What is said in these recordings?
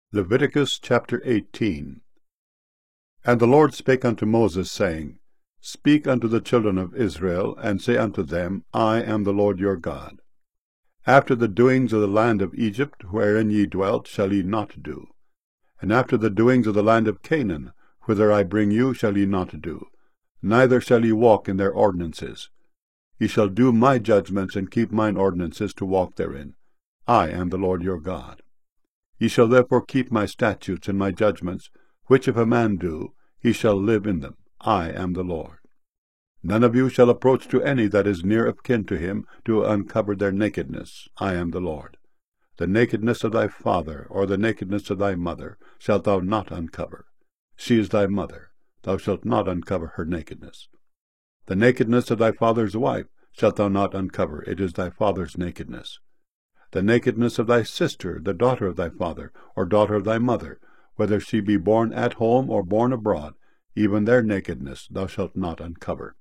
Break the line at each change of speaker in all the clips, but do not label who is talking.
Leviticus chapter 18. And the Lord spake unto Moses, saying, Speak unto the children of Israel, and say unto them, I am the Lord your God. After the doings of the land of Egypt, wherein ye dwelt, shall ye not do. And after the doings of the land of Canaan, whither I bring you, shall ye not do. Neither shall ye walk in their ordinances. Ye shall do my judgments, and keep mine ordinances, to walk therein. I am the Lord your God. Ye shall therefore keep my statutes and my judgments, which if a man do, he shall live in them. I am the Lord. None of you shall approach to any that is near of kin to him, to uncover their nakedness. I am the Lord. The nakedness of thy father, or the nakedness of thy mother, shalt thou not uncover. She is thy mother. Thou shalt not uncover her nakedness. The nakedness of thy father's wife shalt thou not uncover. It is thy father's nakedness. The nakedness of thy sister, the daughter of thy father, or daughter of thy mother, whether she be born at home or born abroad, even their nakedness thou shalt not uncover.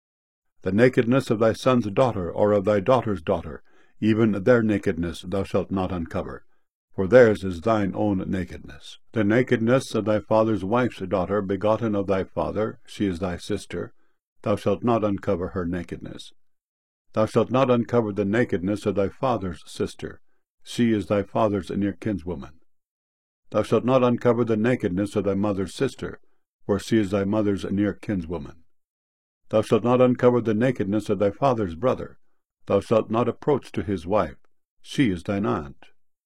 The nakedness of thy son's daughter, or of thy daughter's daughter, even their nakedness thou shalt not uncover, for theirs is thine own nakedness. The nakedness of thy father's wife's daughter, begotten of thy father, she is thy sister, thou shalt not uncover her nakedness. Thou shalt not uncover the nakedness of thy father's sister. She is thy father's near kinswoman. Thou shalt not uncover the nakedness of thy mother's sister, for she is thy mother's near kinswoman. Thou shalt not uncover the nakedness of thy father's brother. Thou shalt not approach to his wife. She is thine aunt.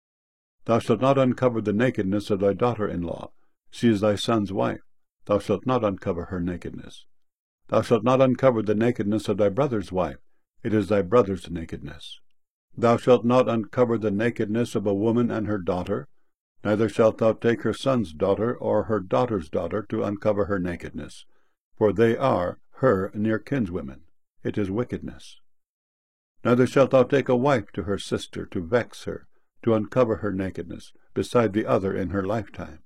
Thou shalt not uncover the nakedness of thy daughter-in-law. She is thy son's wife. Thou shalt not uncover her nakedness. Thou shalt not uncover the nakedness of thy brother's wife. It is thy brother's nakedness. Thou shalt not uncover the nakedness of a woman and her daughter, neither shalt thou take her son's daughter or her daughter's daughter to uncover her nakedness, for they are her near kinswomen. It is wickedness. Neither shalt thou take a wife to her sister to vex her, to uncover her nakedness, beside the other in her lifetime.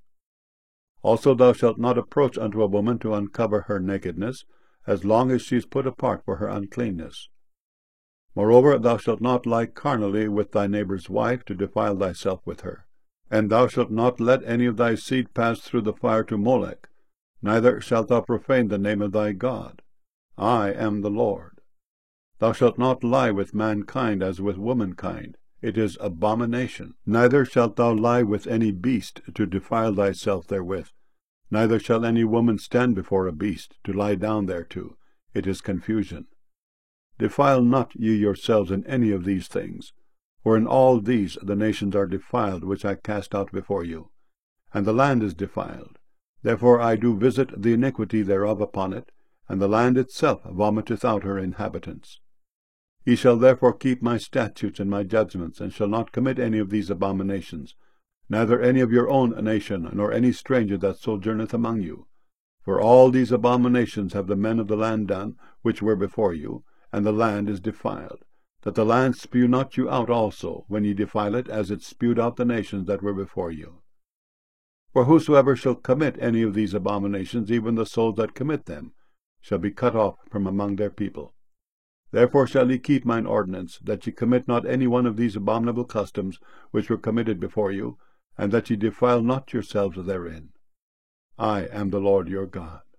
Also thou shalt not approach unto a woman to uncover her nakedness, as long as she is put apart for her uncleanness. Moreover, thou shalt not lie carnally with thy neighbour's wife, to defile thyself with her. And thou shalt not let any of thy seed pass through the fire to Molech, neither shalt thou profane the name of thy God. I am the Lord. Thou shalt not lie with mankind as with womankind. It is abomination. Neither shalt thou lie with any beast, to defile thyself therewith. Neither shall any woman stand before a beast, to lie down thereto. It is confusion. Defile not ye yourselves in any of these things, for in all these the nations are defiled, which I cast out before you. And the land is defiled. Therefore I do visit the iniquity thereof upon it, and the land itself vomiteth out her inhabitants. Ye shall therefore keep my statutes and my judgments, and shall not commit any of these abominations, neither any of your own nation, nor any stranger that sojourneth among you. For all these abominations have the men of the land done, which were before you, and the land is defiled, that the land spew not you out also, when ye defile it, as it spewed out the nations that were before you. For whosoever shall commit any of these abominations, even the souls that commit them, shall be cut off from among their people. Therefore shall ye keep mine ordinance, that ye commit not any one of these abominable customs which were committed before you, and that ye defile not yourselves therein. I am the Lord your God.